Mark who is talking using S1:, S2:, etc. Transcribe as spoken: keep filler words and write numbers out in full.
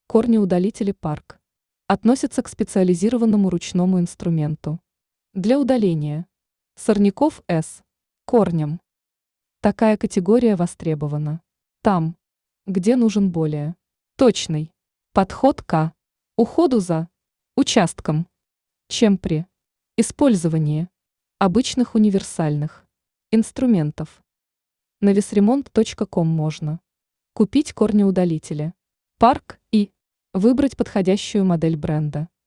S1: Корнеудалители Парк относятся к специализированному ручному инструменту для удаления сорняков с корнем. Такая категория востребована там, где нужен более точный подход к уходу за участком, чем при использовании обычных универсальных инструментов. На весремонт точка ком можно купить корнеудалители Парк и выбрать подходящую модель бренда.